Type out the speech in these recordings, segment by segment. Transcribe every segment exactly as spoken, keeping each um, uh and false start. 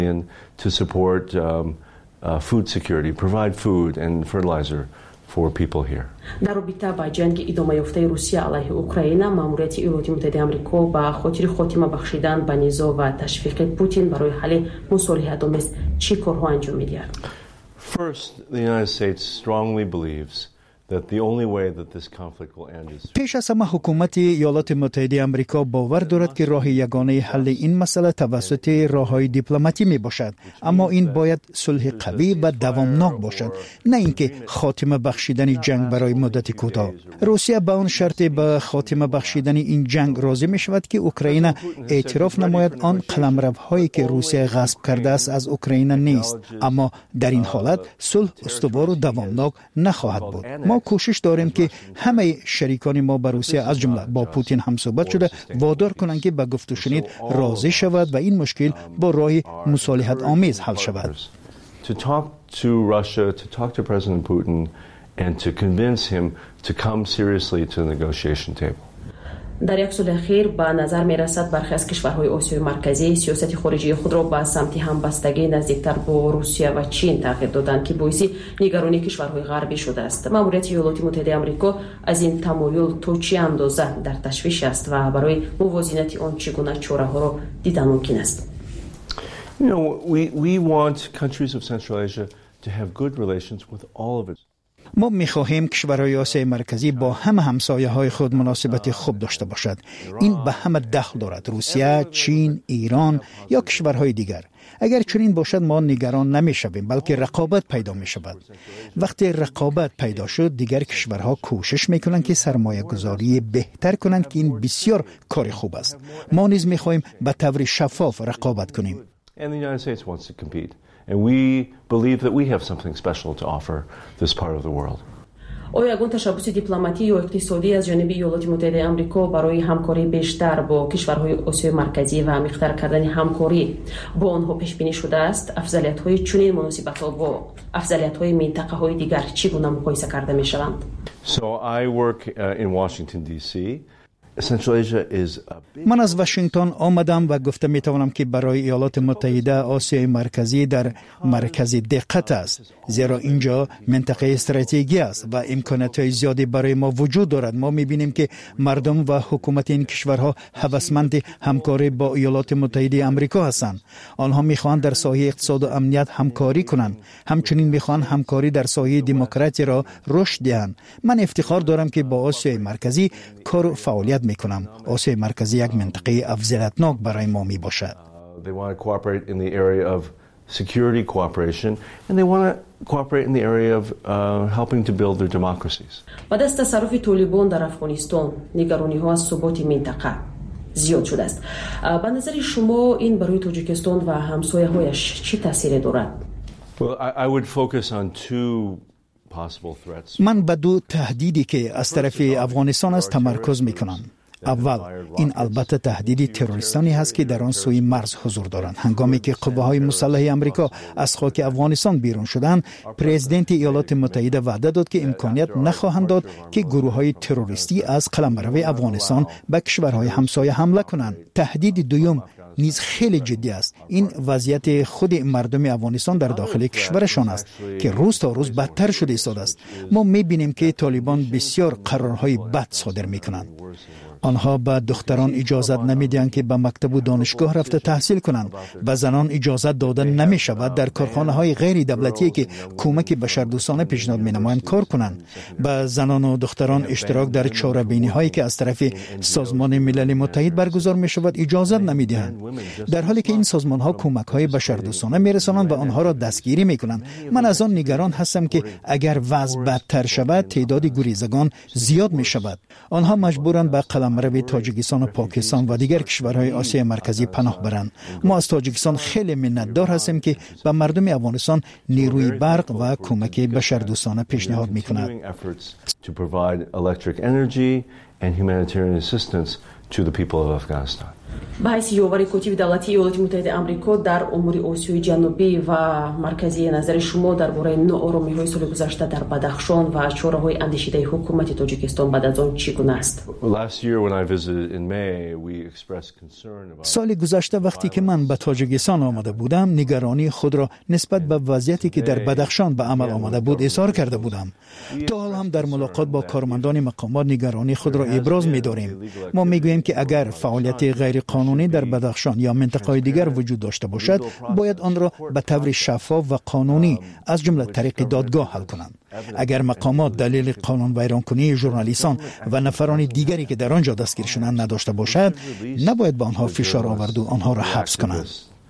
to support um, uh, food security, provide food and fertilizer for people here. در رابطه با جنگ ادامه یافته روسیه علیه اوکراین، ماموریت ایالات متحده آمریکا با خاطر خاتمه بخشیدن به نزاع و تشویق پوتین برای حل مصالحت آمیز چه کارها انجام می‌دهد؟ First, the United States strongly believes that the only way that this conflict will end is پیش از همه حکومت ایالات متحده آمریکا باور دارد که راه یگانه حل این مسئله توسط راههای دیپلماتی می باشد، اما این باید صلح قوی و دوامناک باشد، نه اینکه خاتمه بخشیدن جنگ برای مدت کوتاه. روسیه با اون شرط به خاتمه بخشیدن این جنگ راضی می شود که اوکراین اعتراف نماید آن قلمروهایی که روسیه غصب کرده است از اوکراین نیست، اما در این حالت صلح استوار و دوامناک نخواهد بود. ما کوشش داریم که همه شریکان ما با روسیه از جمله با پوتین هم صحبت شده وادار کنند که به گفت و شنید راضی شود و این مشکل با راه مصالحت آمیز حل شود. To talk to Russia, to talk to President Putin and to convince him to come seriously to the negotiation table. در یک سال اخیر به نظر می رسد برخی از کشورهای آسیای مرکزی سیاست خارجی خود را به سمت همبستگی نزدیکتر با روسیه و چین تغییر دادند که باعث نگرانی کشورهای غربی شده است. ماموریت ایالات متحده آمریکا از این تمایل تا چه اندازه در تشویش است و برای موازنت آن چگونه چاره‌ها را دیدن ممکن است؟ You know, we we want countries of Central Asia to have good relations with all of its. ما می‌خواهیم کشورهای آسیای مرکزی با همه همسایه‌های خود مناسبت خوب داشته باشد. این به همه دخل دارد، روسیه، چین، ایران یا کشورهای دیگر. اگر چنین باشد ما نگران نمی‌شویم، بلکه رقابت پیدا می‌شود. وقتی رقابت پیدا شد دیگر کشورها کوشش می‌کنند که سرمایه‌گذاری بهتر کنند که این بسیار کار خوب است. ما نیز می‌خواهیم به طور شفاف رقابت کنیم. And the United States wants to compete. And we believe that we have something special to offer this part of the world. آیا یگان تشبس دیپلماتی یا اقتصادی از جانب ایالات متحده آمریکا برای همکاری بیشتر با کشورهای آسیای مرکزی و عمیق‌تر کردن همکاری با آنها پیش بینی شده است؟ افضلیت‌های چنین مناسبت‌ها با افضلیت‌های منطقه‌های دیگر چگونه مقایسه کرده می‌شوند؟ So I work uh, in Washington D C. من از واشنگتن آمدم و گفته می توانم که برای ایالات متحده آسیای مرکزی در مرکز دقت است، زیرا اینجا منطقه استراتژیکی است و امکانات زیادی برای ما وجود دارد. ما می بینیم که مردم و حکومت این کشورها هوسمند همکاری با ایالات متحده آمریکا هستند. آنها می خواهند در ساحه اقتصاد و امنیت همکاری کنند، همچنین می خواهند همکاری در ساحه دموکراسی را رشد دهند. من افتخار دارم که با آسیای مرکزی کار و فعالیت میکنم. آسیای مرکزی یک منطقه افضلیتناک برای ما می باشد. They want to cooperate in the area of security cooperation and they want to cooperate in the area of uh, helping to build their democracies. بعد از تصرف طالبان در افغانستان نگرانی ها از ثبات منطقه زیاد شده است. به نظر شما این برای تاجیکستان و همسایه هایش چه تاثیری دارد؟ Well, I, I would focus on two من به دو تهدیدی که از طرف افغانستان است تمرکز میکنم. اول، این البته تهدید تروریستانی هست که در آن سوی مرز حضور دارند. هنگامی که قوه‌های مسلح آمریکا از خاک افغانستان بیرون شدند، پرزیدنت ایالات متحده وعده داد که امکانیت نخواهند داد که گروه‌های تروریستی از قلمرو افغانستان به کشورهای همسایه حمله کنند. تهدید دوم نیز خیلی جدی است. این وضعیت خود مردم افغانستان در داخل کشورشان است که روز تا روز بدتر شده ایستاده است. ما می‌بینیم که طالبان بسیار قرارهای بد صادر می‌کنند. آنها به دختران اجازت نمیدهند که به مکتب و دانشگاه رفته تحصیل کنند. به زنان اجازت داده نمی شود در کارخانه‌های غیر دولتی که کمک بشردوستانه پیشنهاد می‌نمایند کار کنند. به زنان و دختران اشتراک در چاره‌بینی‌هایی که از طرف سازمان ملل متحد برگزار می‌شود اجازت نمی‌دهند، در حالی که این سازمان‌ها کمک‌های بشردوستانه می‌رسانند و آنها را دستگیری می‌کنند. من از آن نگران هستم که اگر وضع بدتر شود تعداد گریزگان زیاد می‌شود. آنها مجبورند به قلمرو تاجیکستان و پاکستان و دیگر کشورهای آسیای مرکزی پناه برند. ما از تاجیکستان خیلی منتدار هستیم که به مردم افغانستان نیروی برق و کمک بشردوستانه پیشنهاد می‌کند. to provide electric energy and humanitarian assistance to the people of Afghanistan. ба ҳайси ёвари котиби давлатии иёлоти муттаҳидаи амрико дар умури осиёи ҷанубӣ ва марказӣ, назари шумо дар бораи нооромиҳои соли гузашта дар Бадахшон ва чораҳои андешидаи ҳукумати Тоҷикистон баъд аз он чӣ гуна аст? соли гузашта вақте ки ман ба Тоҷикистон омада будам, нигаронии худро нисбат ба вазъияте ки дар Бадахшон ба амал омада буд изҳор карда будам. то ҳол ҳам дар мулоқот бо кормандони мақомот нигаронии худро иброз медорем. мо мегӯем ки агар фаъолияти ғайриқонунӣ дар Бадахшон ё минтақаҳои дигар вуҷуд дошта бошад, бояд онро ба таври шаффоф ва қонунӣ аз ҷумла тариқи додгоҳ ҳал кунанд. агар мақомот далели қонунвайронкунии журналистон ва нафарони дигаре ки дар он ҷо дастгир шуданд надошта бошад, набояд ба онҳо фишор оварду онҳоро ҳабс кунанд.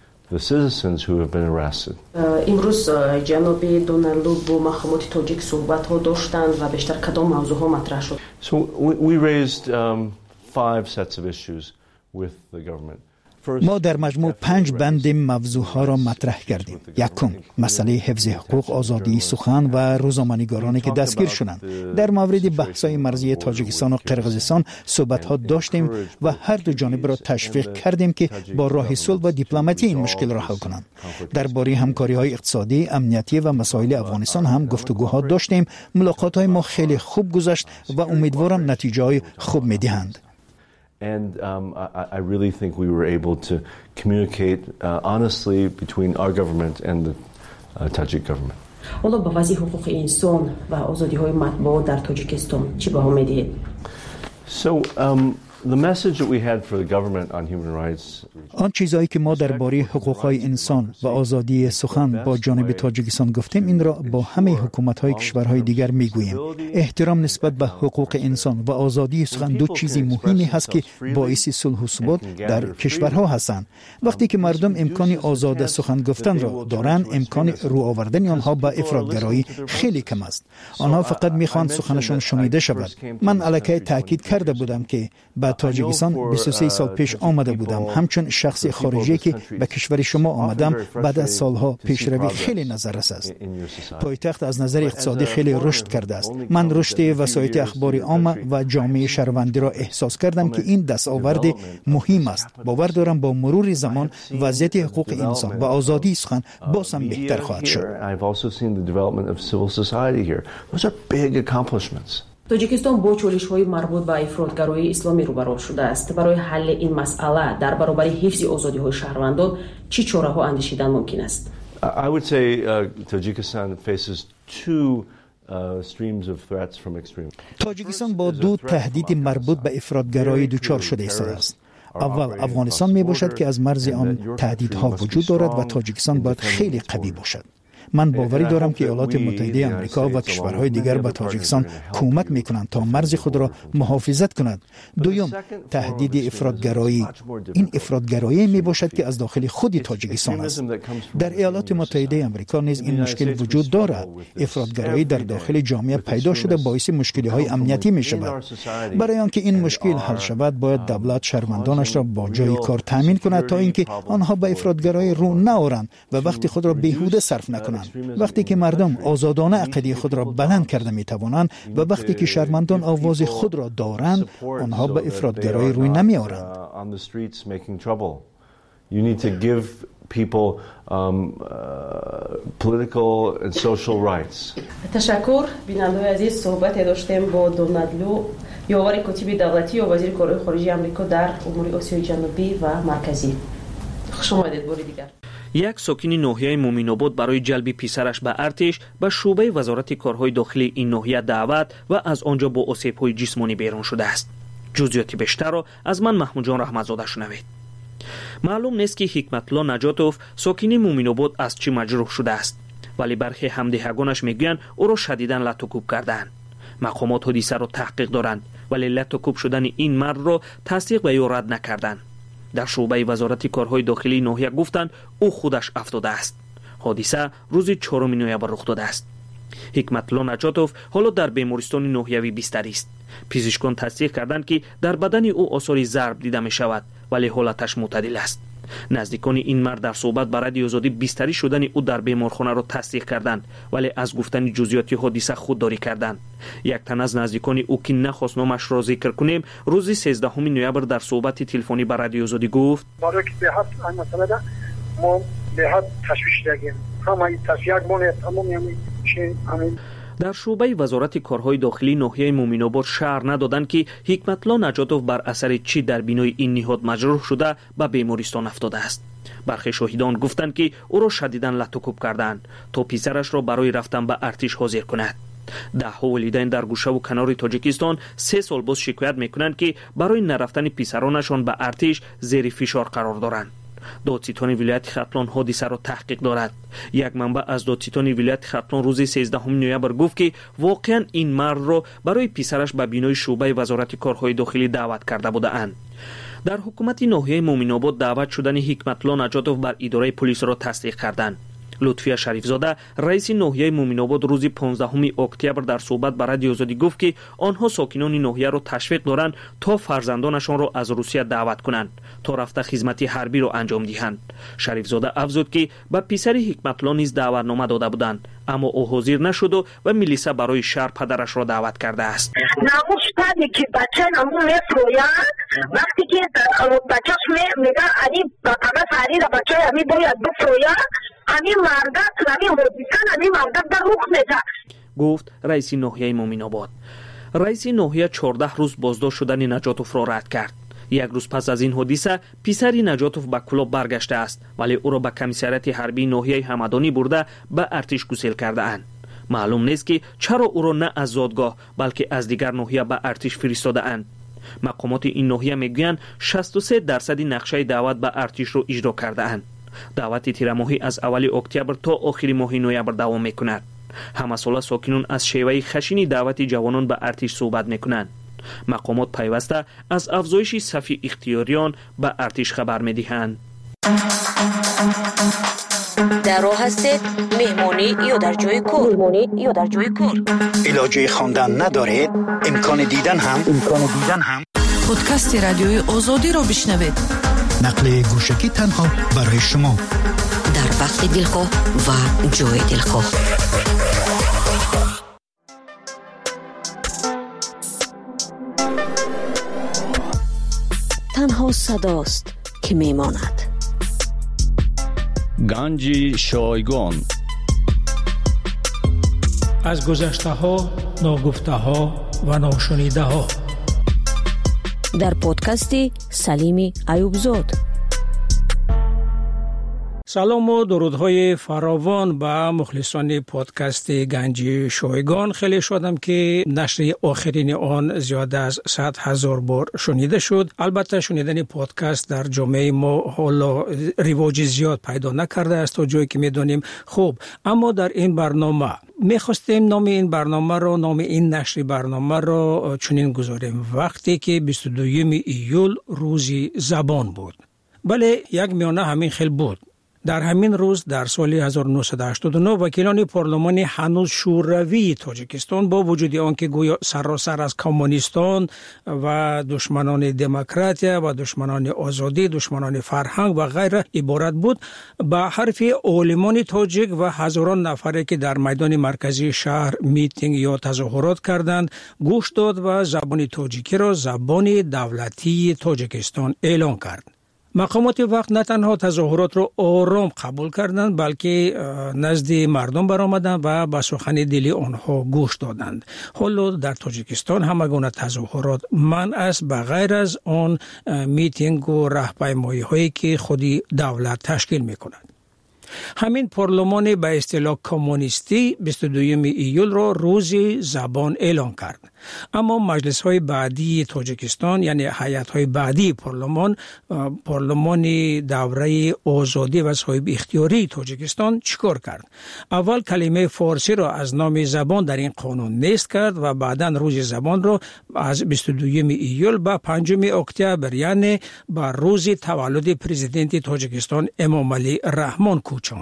имрӯз ҷаноби Доналду бо мақомоти тоҷик суҳбатҳо доштанд ва бештар кадом мавзӯъҳо матраҳ шуд? So we, we raised um, five sets of issues with the government. ما در مجموع پنج بند موضوعها مطرح کردیم. یکم، مسئله حفظ حقوق، آزادی سخن و روزنامه‌نگارانی که دستگیر شدند. در مورد بحث‌های مرزی تاجیکستان و قرقیزستان صحبت‌ها داشتیم و هر دو جانب را تشویق کردیم که با راه صلح و دیپلماسی این مشکل را حل کنند. درباره همکاری‌های اقتصادی، امنیتی و مسائل افغانستان هم گفتگوها داشتیم. ملاقات‌های ما خیلی خوب گذشت و امیدوارم نتیجه‌های خوب می‌دهند. And um, I, I really think we were able to communicate uh, honestly between our government and the uh, Tajik government. حالا با وضع حقوق انسان و آزادی‌های مطبوعات در تاجیکستان چی بها می‌دهید؟ So um, the message that we had for the government on human rights. آن چیزایی که ما درباره حقوق‌های انسان و آزادی سخن با جانب تاجیکستان گفتیم این را با همه حکومت‌های کشورهای دیگر می‌گوییم. احترام نسبت به حقوق انسان و آزادی سخن دو چیز مهمی هست که باعث صلح و ثبات در کشورها هستند. وقتی که مردم امکان آزاد سخن گفتن را دارند، امکان رو آوردن آنها به افراطگرایی خیلی کم است. آنها فقط می‌خواهند سخنشان شنیده شود. من الکی تاکید کرده بودم که به تاجیکستان بیست و سه سال پیش آمده بودم. همچون شخص خارجی که به کشور شما آمدم، بعد از سالها پیشروی خیلی نظررس است. پایتخت از نظر اقتصادی خیلی رشد کرده است. من رشد وسایط اخبار عامه و جامعه شهروندی را احساس کردم که این دستاورد مهم است. باور دارم با مرور زمان وضعیت حقوق انسان و آزادی سخن باز هم بهتر خواهد شد. توجیکستان با چالش‌های مربوط به افراطگرایی اسلامی روبرو شده است. برای حل این مسئله در برابر حفظ آزادی‌های شهروندان چه چاره‌ها اندیشیدن ممکن است؟ I would say uh, Tajikistan faces two uh, streams of threats from extreme. تاجیکستان با دو تهدید مربوط به افراطگرایی دچار شده است. اول افغانستان می باشد که از مرز آن تهدیدها وجود دارد و تاجیکستان باید خیلی قوی باشد. من باوری دارم که ایالات متحده آمریکا و کشورهای دیگر به تاجیکستان کمک میکنند تا مرز خود را محافظت کند. دوم، تهدید افراطگرایی. این افراطگرایی می باشد که از داخل خود تاجیکستان است. در ایالات متحده آمریکا نیز این مشکل وجود دارد. افراطگرایی در داخل جامعه پیدا شده باعث مشکل‌های امنیتی می شود. برای آنکه این مشکل حل شود باید دولت شهروندانش را با جای کار تامین کند تا اینکه آنها به افراطگرایی رو نآورند و وقت خود را بیهوده صرف نکنند. وقتی که مردم آزادانه عقیده خود را بلند کرده می توانند و وقتی که شهروندان آواز خود را دارند، آنها به افراطگرایی روی نمی آورند. You need to give people um, uh, political and social rights. تشکر. بیننده‌های عزیز، صحبت داشتیم با دونالدو، یاور کتیب دولتی و وزیر کارهای خارجه آمریکا در امور آسیای جنوبی و مرکزی. خوش آمدید بار دیگر. یک ساکن ناحیه مومین‌آباد برای جلب پسرش به ارتش به شعبه وزارت کارهای داخلی این ناحیه دعوت و از آنجا با آسیب‌های جسمانی بیرون شده است. جزئیات بیشتر را از من محمود جان رحمتزاده شنوید. معلوم نیست که حکمت الله نجاتوف ساکن مومین‌آباد از چه مجروح شده است، ولی برخی همدهگانش میگویند او را شدیداً لط و کوب کردند. مقامات حادثه را تحقیق دارند ولی لط و کوب شدن این مرد را تصدیق و یا رد نکردند. در شعبه وزارت کارهای داخلی ناحیه گفتند او خودش افتاده است. حادثه روز چهارم نوامبر رخ داده است. حکمت الله نجاتوف حالا در بیمارستان ناحیوی بستری است. پزشکان تصدیق کردند که در بدن او آثار ضرب دیده می شود ولی حالتش معتدل است. نزدیکان این مرد در صحبت با رادیو آزادی بستری شدن او در بیمارخانه را تصدیق کردند، ولی از گفتن جزئیات حادثه خودداری کردند. یک تن از نزدیکان او که نخواست نامش را ذکر کنیم، روز سیزدهم نوامبر در صحبت تلفنی با رادیو آزادی گفت: برای که به حد این مسئله ما به حد تشویش داریم. همه تشویق مونه تمامی همین در شعبه وزارت کارهای داخلی ناحیه مومن‌آباد شهر ندادند که حکمت‌الله نجاتوف بر اثر چی در بینای این نهاد مجروح شده به بیمارستان افتاده است. برخی شاهدان گفتند که او را شدیداً لطوکوب کردند تا پسرش را برای رفتن به ارتش حاضر کند. ده ها والدین در گوشه و کنار تاجیکستان سه سال باز شکایت میکنند که برای نرفتن پسرانشان به ارتش زیر فشار قرار دارند. دادستان ولایت ختلان حادثه را تحقیق دارد. یک منبع از دادستان ولایت ختلان روز سیزدهم نوامبر گفت که واقعا این مرد را برای پسرش به بینای شعبه وزارت کارهای داخلی دعوت کرده بودند. در حکومت ناحیه مومن‌آباد دعوت شدن حکمت‌الله نجاتوف بر اداره پلیس را تصدیق کردند. لطفی شریفزاده رئیس ناحیه مومن‌آباد روز پانزدهم اکتبر در صحبت با رادیو آزادی گفت که آنها ساکنان ناحیه را تشویق دارند تا فرزندانشان را از روسیه دعوت کنند تا رفته خدمت حربی را انجام دهند. شریفزاده افزود که به پسر حکمت‌الله نیز دعوتنامه داده بودند، اما او حاضر نشد و به میلیسا برای شهر پدرش را دعوت کرده است. ناموشتانی که بچه نمو میفرویند وقتی که بچهش میگه انی بقیمت هری را بچه همی باید بفروید همین مردت همین حدیثن همین مردت در رخ میده، گفت رئیس ناحیه مومن‌آباد. رئیس ناحیه چهارده روز بازداشت شدن نجاتوف را رد کرد. یک روز پس از این حادثه پسری نجاتوف به کلاب برگشته است، ولی او را به کمیسریات حربی ناحیه همدانی برده به ارتش گسیل کرده اند. معلوم نیست که چرا او را نه از زادگاه بلکه از دیگر ناحیه به ارتش فرستاده اند. مقامات این ناحیه میگویند شصت و سه درصد نقشه دعوت به ارتش را اجرا کرده اند. دعوت تیر ماهی از اول اکتبر تا آخر ماه نوامبر دوام میکند. همه ساله ساکنان از شیوه خشن دعوت جوانان به ارتش صحبت میکنند. مقامات پیوسته از افزایش صف اختیاریان به ارتش خبر میدهند. در راه هستید مهمانی یا در جای کار مهمانی یا در جای کار علاجه خواندن ندارید، امکان دیدن هم امکان دیدن هم پادکست رادیوی آزادی را بشنوید. نقل گوشکی تنها برای شما در وقت دلخواه و جای دلخواه. تنها صداست که میماند. گنج شایگان. از گذشته ها، ناگفته ها و ناشنیده ها. در پادکست سلیم ایوبزاد. سلام و درودهای فراوان به مخلصان پادکست گنج شایگان. خیلی شدم که نشر آخرین آن زیاد از صد هزار بار شنیده شد. البته شنیدن پادکست در جامعه ما حالا رواج زیاد پیدا نکرده است تا جایی که میدونیم. خوب، اما در این برنامه میخواستیم نام این برنامه رو، نام این نشر برنامه رو چنین گذاریم: وقتی که بیست و دوم ایول روزی زبان بود. بله، یک میانه همین خیلی بود. در همین روز در سال هزار و نهصد و هشتاد و نه وکیلان پارلمانی هنوز شوروی تاجیکستان با وجود آنکه گویا سراسر از کمونیستان و دشمنان دموکراتیا و دشمنان آزادی، دشمنان فرهنگ و غیره عبارت بود، به حرف عالمان تاجیک و هزاران نفری که در میدان مرکزی شهر میتینگ یا تظاهرات کردند گوش داد و زبان تاجیکی را زبان دولتی تاجیکستان اعلان کرد. مقامات وقت نه تنها تظاهرات را آرام قبول کردند بلکه نزد مردم برآمدند و به سخن دلی آنها گوش دادند. حالا در تاجیکستان همه گونه تظاهرات منع است به غیر از آن میتینگ و راهپیمایی هایی که خودی دولت تشکیل می کند. همین پارلمان به اصطلاح کمونیستی بیست و دوم ایول را روز زبان اعلان کرد. اما مجلس های بعدی تاجیکستان، یعنی هیئت های بعدی پارلمان، پارلمان دوره آزادی و صاحب اختیاری تاجیکستان چیکار کرد؟ اول کلمه فارسی را از نام زبان در این قانون نیست کرد و بعداً روز زبان را از بیست و دوم ایول به پنجم اکتبر، یعنی بر روز تولد پرزیدنت تاجیکستان امام علی رحمان کوچاند.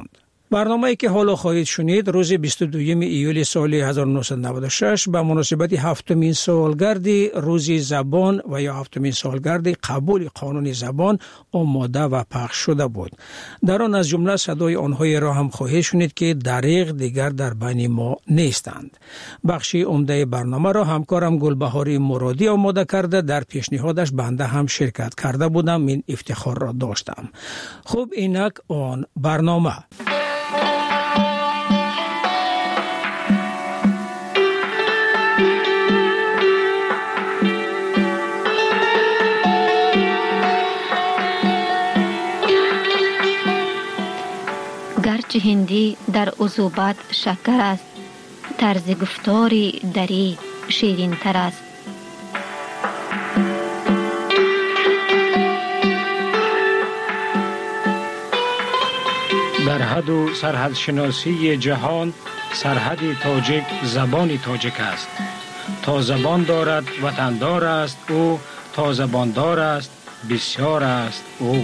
برنامه‌ای که حالا خواهید شنید روز بیست و دوم ایول سال هزار و نهصد و نود و شش به مناسبت هفتمین سالگرد روز زبان و یا هفتمین سالگرد قبول قانون زبان آماده و پخش شده بود. در آن از جمله صدای آنهایی را هم خواهید شنید که دریغ دیگر در بین ما نیستند. بخشی عمده برنامه را همکارم گلبهاری مرادی آماده کرده، در پیشنهادش بنده هم شرکت کرده بودم، این افتخار را داشتم. خب اینک آن برنامه. گرچه هندی در عذوبت شکر است، طرز گفتاری دری شیرین تر است. در حد و سرحد شناسی جهان سرحد تاجیک زبان تاجیک است. تا زبان دارد وطندار است او، تا زبان دار است بسیار است او.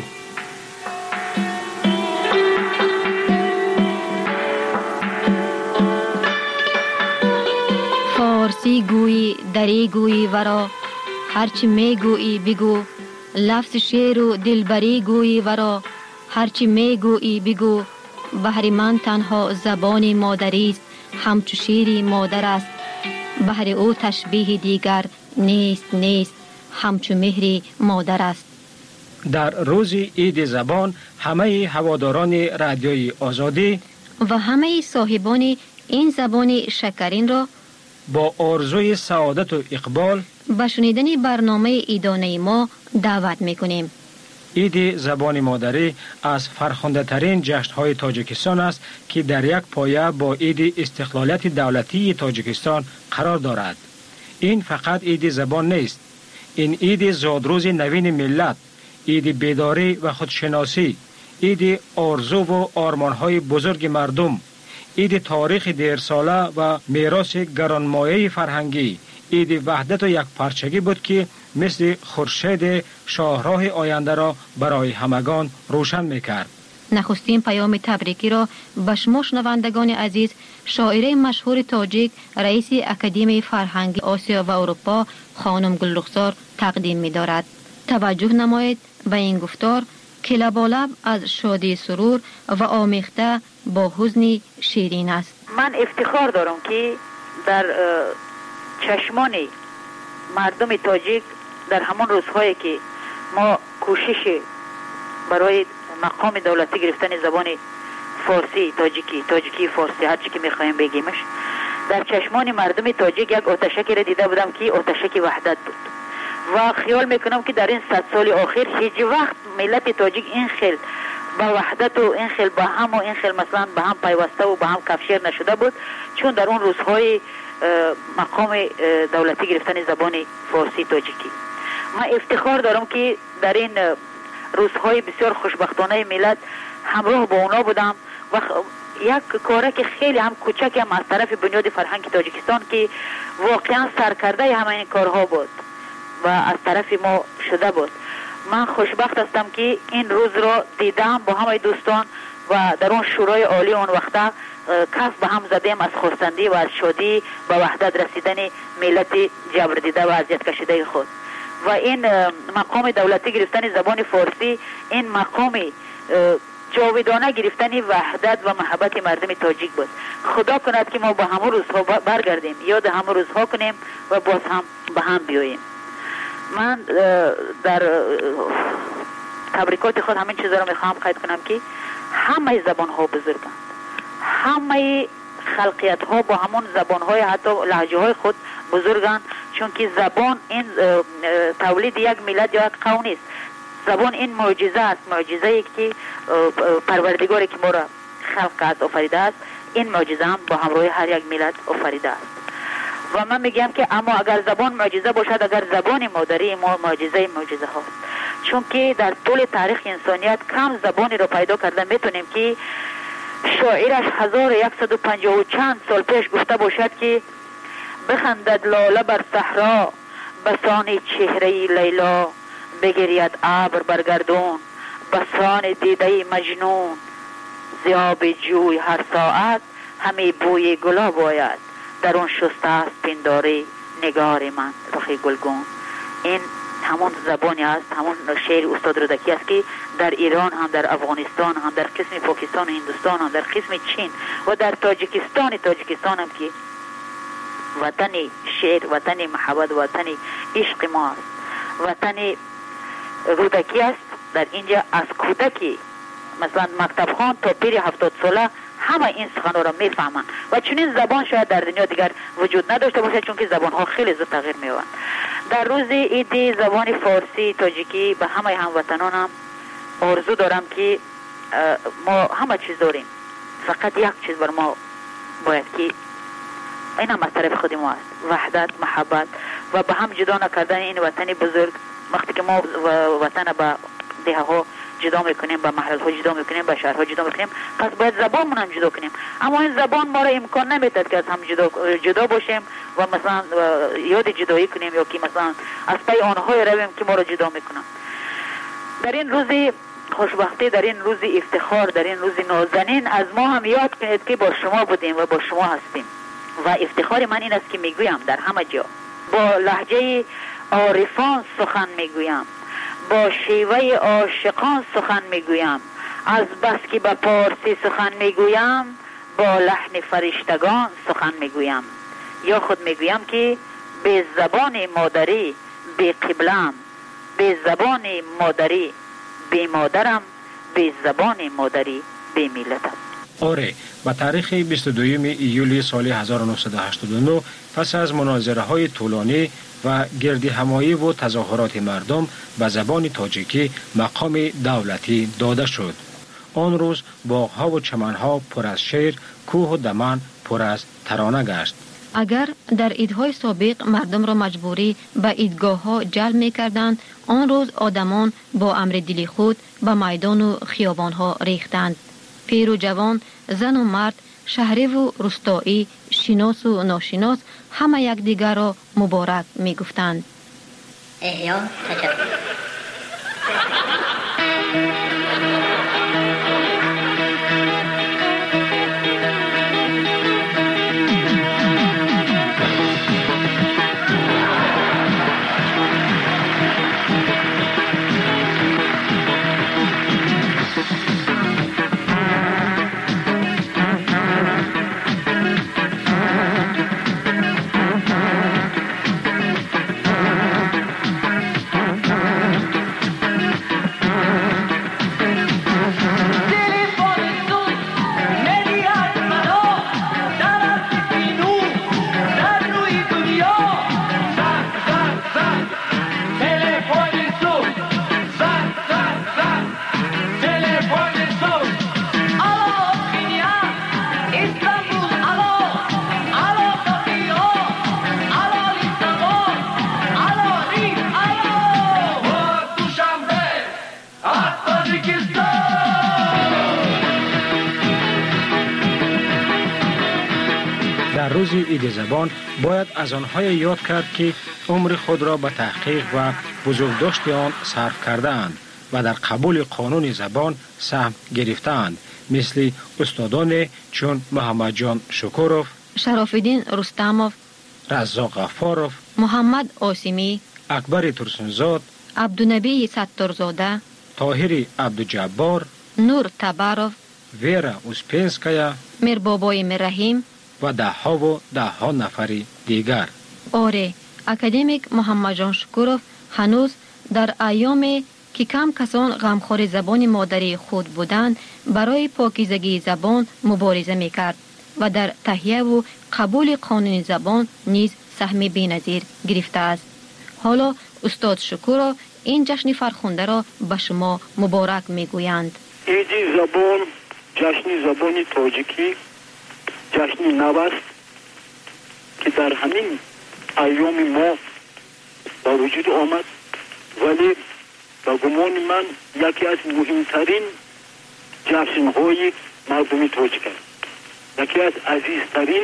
فارسی گویی دری گویی ورا، هرچی می گویی بگو. لفظ شعر و دلبری گویی ورا، هرچی می گویی بگو. بهر من تنها زبان مادری است، همچو شیری مادر است. بهر او تشبیه دیگر نیست نیست، همچو مهری مادر است. در روز عید زبان همه هواداران رادیوی آزادی و همه صاحبان این زبان شکرین را با آرزوی سعادت و اقبال به شنیدن برنامه عیدانه ما دعوت میکنیم. عید زبان مادری از فرخنده ترین جشن‌های تاجیکستان است که در یک پایه با عید استقلالیت دولتی تاجیکستان قرار دارد. این فقط عید زبان نیست، این عید زادروز نوین ملت، عید بیداری و خودشناسی، عید آرزو و آرمان‌های بزرگ مردم، عید تاریخ دیرساله و میراث گرانمایه فرهنگی، عید وحدت و یک پارچگی بود که مثل خورشید شاهراه آینده را برای همگان روشن میکرد. نخستین پیام تبریکی را به شما شنوندگان عزیز شاعره مشهور تاجیک، رئیس اکادمی فرهنگی آسیا و اروپا خانم گلرخسار تقدیم می‌دارد. توجه نمایید به این گفتار که لبالب از شادی سرور و آمیخته با حزن شیرین است. من افتخار دارم که در چشمان مردم تاجیک در همان روزهایی که ما کوشش برای مقام دولتی گرفتن زبان فارسی تاجیکی تاجیکی فارسی هر چی که میخوایم بگیمش، در چشمان مردم تاجیک یک آتشکی را دیده بودم که آتشکی وحدت بود و خیال میکنم که در این صد سال آخر هیچ وقت ملت تاجیک این خیل با وحدت و این خیل با هم و این خیل مثلا به هم پیوسته و به هم کفشیر نشده بود، چون در اون روزهای مقام دولتی گرفتن زبان فارسی تاجیکی. من افتخار دارم که در این روزهای بسیار خوشبختانه ملت همراه با اونا بودم و یک کاره که خیلی هم کوچک هم از طرف بنیاد فرهنگ تاجیکستان که واقعا سرکرده همه این کارها بود و از طرف ما شده بود. من خوشبخت هستم که این روز را دیدم با همه دوستان و در اون شورای عالی اون وقته کف به هم زدیم از خرسندی و از شادی به وحدت رسیدن ملت جبر دیده و اذیت کشیده خود. و این مقام دولتی گرفتن زبان فارسی این مقام جاودانه گرفتن وحدت و محبت مردم تاجیک بود. خدا کند که ما با همون روزها برگردیم، یاد همون روزها کنیم و باز هم به هم بیاییم. من در تبریکات خود همین چیزا رو میخوام قید کنم که همه زبان ها بزرگند، همه خلقیت ها با همون زبان های حتی لهجه های خود بزرگند، چون که زبان این تولید یک ملت یا یک قوم نیست. زبان این معجزه است، معجزه ای که پروردگاری که ما را خلق کرد آفریده است، این معجزه هم با همراه هر یک ملت آفریده است. و من میگم که اما اگر زبان معجزه باشد، اگر زبان مادری ما معجزه معجزه هاست، چون که در طول تاریخ انسانیت کم زبانی رو پیدا کرده میتونیم که شاعرش هزار و یکصد و پنجاه و چند سال پیش گفته باشد که بخندد لاله بر صحرا بسان چهره لیلا، بگرید ابر بر گردون بسان دیده مجنون، زیاب جوی هر ساعت همی بوی گلاب آید، در اون شسته است پنداره نگار من رخ گلگون. این همون زبانی است، همون شعر استاد رودکی است که در ایران هم، در افغانستان هم، در قسم پاکستان و هندوستان هم، در قسم چین و در تاجیکستان تاجیکستان هم که وطن شعر، وطن محبت، وطن عشق ما است، وطن رودکی است. در اینجا از کودکی مثلا مکتب خوان تا پیر هفتاد ساله همه این سخنها را میفهمند و چنین زبان شاید در دنیا دیگر وجود نداشته باشد، چون که زبان ها خیلی زود تغییر می‌یابند. در روز عید زبان فارسی تاجیکی به همه هموطنانم آرزو دارم که ما همه چیز داریم، فقط یک چیز بر ما باید که این هم از طرف خود ما است، وحدت، محبت و به هم جدا نکردن این وطن بزرگ. وقتی که ما وطن به دیه ها جدا میکنیم، به محل ها جدا میکنیم، به شهرها جدا میکنیم، پس باید زبان من هم جدا کنیم. اما این زبان ما را امکان نمیداد که از هم جدا, جدا باشیم و مثلا یاد جدایی کنیم یا که مثلا از پی آنهای رویم که ما را جدا میکنن. در این روز خوشبختی، در این روز افتخار، در این روز نازنین از ما هم یاد کنید که با شما بودیم و با شما هستیم. و افتخار من این است که میگویم در همه جا با لهجه عارفان سخن میگویم، با شیوه عاشقان سخن میگویم، از بس که به پارسی سخن میگویم با لحن فرشتگان سخن میگویم. یا خود میگویم که به زبان مادری به قبلم، به زبان مادری به مادرم، به زبان مادری به ملتم. آره، با تاریخ بیست و دوم ایولی سال هزار و نهصد و هشتاد و نه پس از مناظره های طولانی و گردی همایی و تظاهرات مردم به زبان تاجیکی مقام دولتی داده شد. آن روز باغ‌ها و چمن‌ها پر از شعر، کوه و دمن پر از ترانه گشت. اگر در عیدهای سابق مردم را مجبوری به عیدگاه‌ها جلب می‌کردند، آن روز آدمان با امر دلی خود به میدان و خیابان‌ها ریختند. پیر و جوان، زن و مرد، شهری و روستایی، شناس و ناشناس همه یک دیگر را مبارک می گفتند. احیا تشکر. روز عید زبان باید از آنهای یاد کرد که عمر خود را به تحقیق و بزرگداشت آن صرف کرده اند و در قبول قانون زبان سهم گرفتند، مثل استادان چون محمد جان شکوروف، شرافالدین رستموف، رزاق غفاروف، محمد آسیمی، اکبر ترسنزاد، عبدالنبی ستارزاده، طاهر عبدالجبار، نور تباروف، ویرا اوسپینسکایا، میربابای مرحیم و ده ها و ده ها نفری دیگر. آره، اکادمیک محمد جان شکوروف هنوز در ایامی که کم کسان غمخوار زبان مادری خود بودند برای پاکیزگی زبان مبارزه میکرد و در تهیه و قبول قانون زبان نیز سهم بی‌نظیر گرفته است. حالا استاد شکورو این جشن فرخنده را به شما مبارک میگویند. عید زبان، جشن زبان تاجیکی، جشن نو است که در همین ایام ما با وجود آمد، ولی با گمان من یکی از مهمترین جشن‌های مردمی تاجیک است، یکی از عزیزترین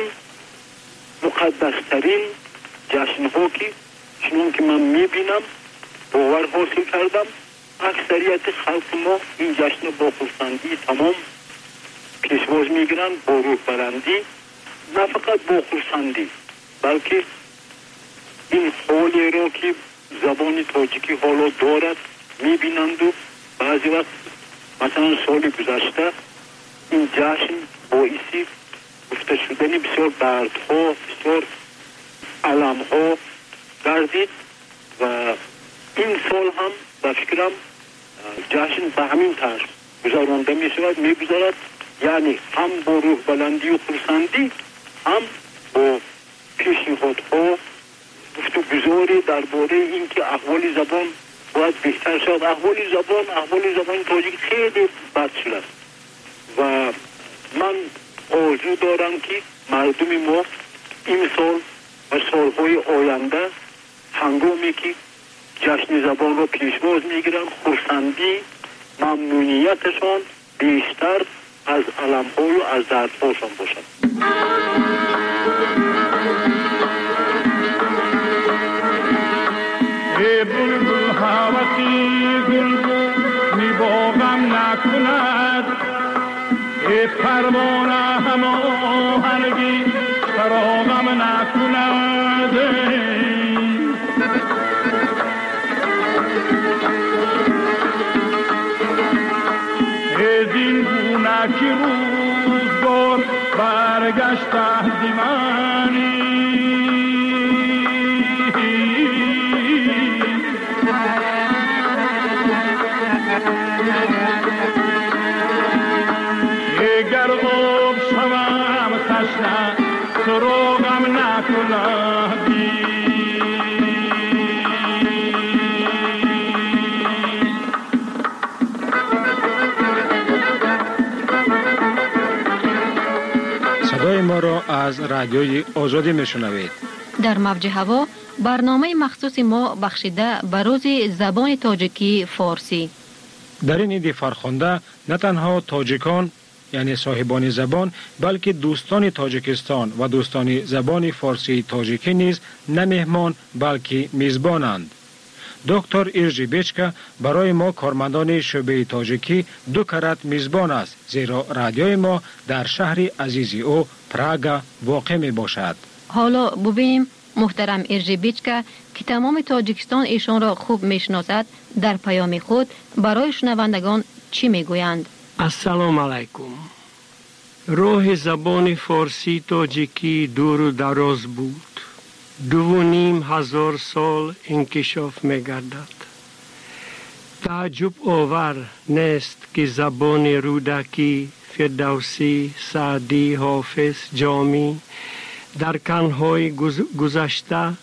مقدسترین جشن‌ها که چنون که من می‌بینم باور حاصل کردم اکثریت خلق ما این جشن با خرسندی تمام پیشواز میگیرن با روح بلندی، نه فقط با خرسندی، بلکه این حالی را که زبان تاجیکی حالا دارد میبینند و بعضی وقت مثلا سال گذشته این جشن باعثی گفته شدن بسیار دردها، بسیار علمها گردید و این سال هم به فکرم جشن به همین طرز گذرانده می شود، می گذارد، یعنی هم با روح بلندی و خرسندی، هم با پیشنهادها گفتگوزاری درباره اینکه احوال زبان باید بهتر شد. احوال زبان احوال زبان تاجیک خیلی بد شده و من آرزو دارم که مردم ما این سال و سالهای آینده هنگامی که جشن زبان را پیشواز میگیرن خرسندی ممنونیتشان بیشتر از علم‌های و از دردهاشان باشد. ای بلبل هوسی گل می باغم نکند، ای پروانه هماهنگی فراغم نکند، ای زین گونه که روزگار برگشته دیمانی، اگر خوب شوم خشنه سراغم نکندی. صدای ما را از رادیوی آزادی میشنوید. در موج هوا برنامه مخصوص ما بخشیده به روز زبان تاجیکی فارسی. در این عید فرخنده نه تنها تاجیکان یعنی صاحبان زبان بلکه دوستان تاجیکستان و دوستان زبان فارسی تاجیکی نیز نه مهمان بلکه میزبانند. دکتر ایرجی بیچکا برای ما کارمندان شعبه تاجیکی دو کرات میزبان است، زیرا رادیوی ما در شهر عزیزی او پراگا واقع می باشد. حالا ببینیم محترم ایرجی بیچکا که تمام تاجیکستان ایشان را خوب میشناسد در پیام خود برای شنوندگان چی میگویند. السلام علیکم. راه زبان فارسی تاجیکی دور و دراز بود. دو و نیم هزار سال انکشاف می‌گردد. تعجب آور نیست که زبان رودکی، فردوسی، سعدی، حافظ، جامی در قرن‌های گذشته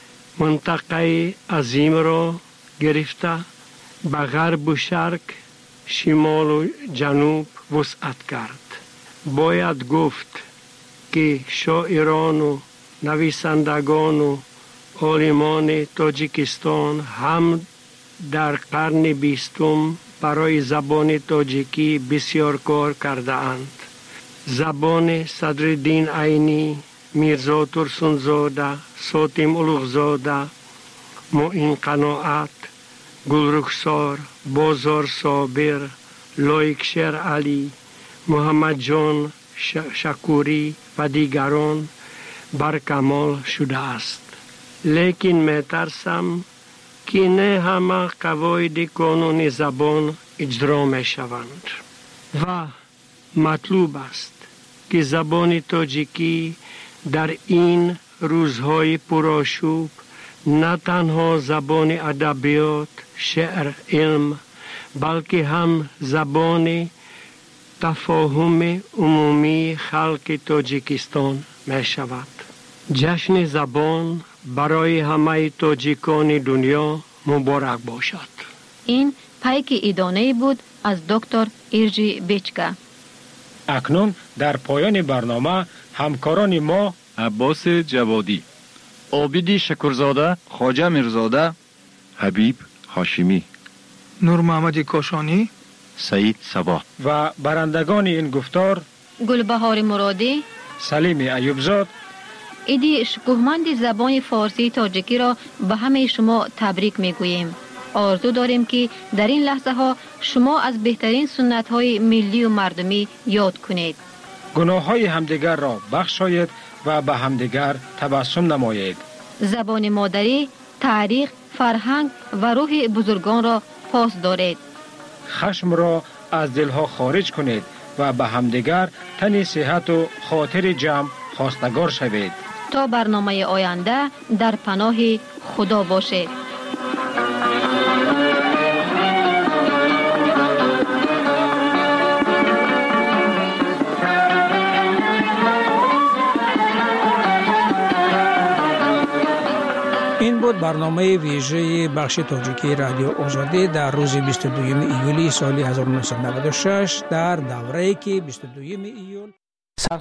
منطقه عظیم را گرفته به غرب و شرق، شمال و جنوب وسعت کرد. باید گفت که شاعران و نویسندگان و عالمان تاجیکستان هم در قرن بیستم برای زبان تاجیکی بسیار کار کرده اند. زبان صدرالدین عینی، میرزا ترسونزاده، ساتم اولوغزاده، معین قناعت، گلرخسار، بازار صابر، لایک شیر علی، محمد جان شکوری و دیگران برکمال شده است. لیکن می ترسم که نه همه قواعد قانون زبان اجرا می شوند و مطلوب است که زبان تاجیکی در این روزهای پرآشوب نه تنها زبان ادبیات، شعر، علم بلکه هم زبان تفاهم عمومی خلق تاجیکستان می شود. جشن زبان برای همه تاجیکان دنیا مبارک باشد. این پیک ادانه بود از دکتر ایرجی بیچکا. اکنون در پایان برنامه همکاران ما عباس جوادی، عابدی شکرزاده، خواجه میرزاده، حبیب هاشمی، نور محمد کاشانی، سعید صبا و برندگان این گفتار گلبهار مرادی، سلیم ایوبزاد، ایدی شکوهمند زبان فارسی تاجیکی را به همه شما تبریک میگوییم. آرزو داریم که در این لحظه ها شما از بهترین سنت های ملی و مردمی یاد کنید. گناه های همدیگر را بخشایید و به همدیگر تبسم نمایید. زبان مادری، تاریخ، فرهنگ و روح بزرگان را پاس دارید. خشم را از دلها خارج کنید و به همدیگر تن صحت و خاطر جمع خواستگار شوید. تا برنامه آینده در پناه خدا باشید. این بود برنامه ویژه بخش تاجیکی رادیو آزادی در روز بیست و دوم ایولی سال هزار و نهصد و نود و شش در دوره‌ای که بیست و دوم ایول